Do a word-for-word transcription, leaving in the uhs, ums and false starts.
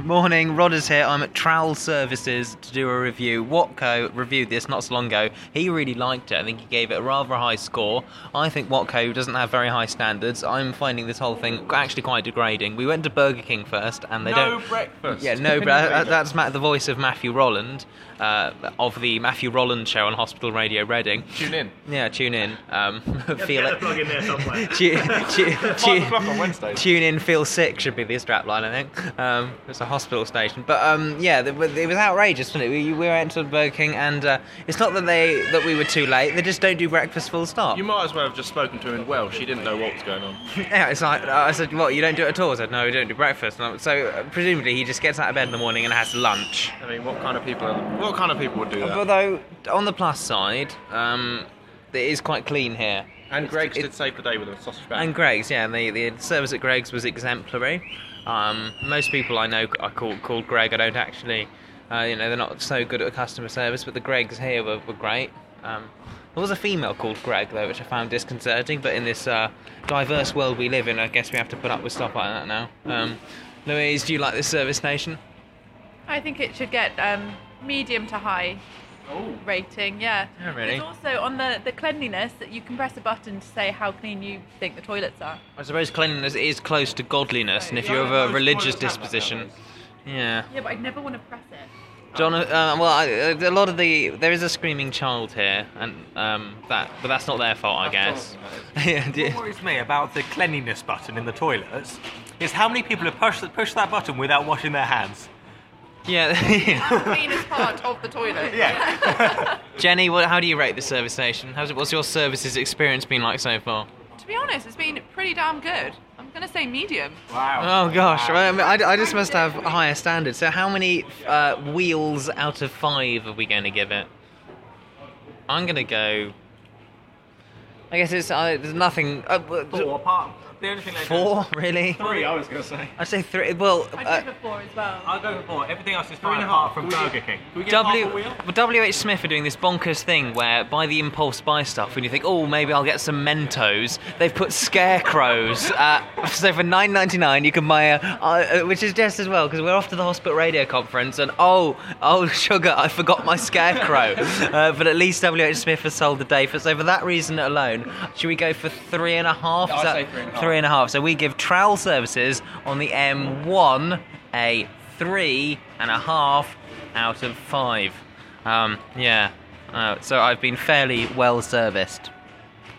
Morning, Rodder's here. I'm at Trowel Services to do a review. Watco reviewed this not so long ago. He really liked it. I think he gave it a rather high score. I think Watco doesn't have very high standards. I'm finding this whole thing actually quite degrading. We went to Burger King first, and they no don't... No breakfast. Yeah, no, but uh, that's Matt, the voice of Matthew Rolland, uh, of the Matthew Rolland Show on Hospital Radio Reading. Tune in. Yeah, tune in. Um, feel get it. the plug in there somewhere. Tu- tu- Five tu- o'clock on Wednesday. Tune in, feel sick should be the strapline, I think. Um, it's a hospital station, but um, yeah, it was outrageous, wasn't it? We, we went to Burger King, and uh, it's not that they that we were too late. They just don't do breakfast full stop. You might as well have just spoken to him in Welsh. She didn't know what was going on. Yeah, it's like I said, what, you don't do it at all? I said, no, we don't do breakfast. And so uh, presumably he just gets out of bed in the morning and has lunch. I mean, what kind of people? Are, what kind of people would do that? Although on the plus side, um, it is quite clean here. And Greg's it- did save the day with a sausage bag. And Greg's, yeah, the the service at Greg's was exemplary. Um, most people I know are called called Greg. I don't actually, uh, you know, they're not so good at customer service. But the Gregs here were, were great. Um, there was a female called Greg though, which I found disconcerting. But in this uh, diverse world we live in, I guess we have to put up with stuff like that now. Um, Louise, do you like this service station? I think it should get um, medium to high Oh. rating, yeah. Oh, really? It's also on the, the cleanliness that you can press a button to say how clean you think the toilets are. I suppose cleanliness is close to godliness, and if Yeah, you're of most a religious toilets have that disposition, nowadays. yeah. Yeah, but I'd never want to press it. John, uh, well, I, a lot of the there is a screaming child here, and um, that, but that's not their fault, I guess. Yeah, do- What worries me about the cleanliness button in the toilets is how many people have pushed push that button without washing their hands. yeah. The cleanest part of the toilet. Yeah. Jenny, what, how do you rate the service station? How's it, what's your services experience been like so far? To be honest, it's been pretty damn good. I'm going to say medium. Wow. Oh gosh, well, I, mean, I, I just must have a higher standard. So how many uh, wheels out of five are we going to give it? I'm going to go... I guess it's uh, there's nothing... Uh, Four apart. The only thing they four, really? Three, I was going to say. I'd say three. Well, I'd uh, go for four as well. I'll go for four. Everything else is Three fine and a apart half. from Can we Burger get- King. can we get W, half a wheel? well, W H Smith are doing this bonkers thing where buy the impulse buy stuff when you think, oh, maybe I'll get some Mentos. They've put scarecrows. Uh, so for nine ninety-nine you can buy a, uh, which is just as well because we're off to the hospital radio conference and oh, oh sugar, I forgot my scarecrow. uh, but at least W H Smith has sold the day for. So for that reason alone, should we go for three and a half? I'd Is that- say three and a half. Three and a half. So we give Trowel Services on the M one a three and a half out of five. Um, yeah. Uh, so I've been fairly well serviced.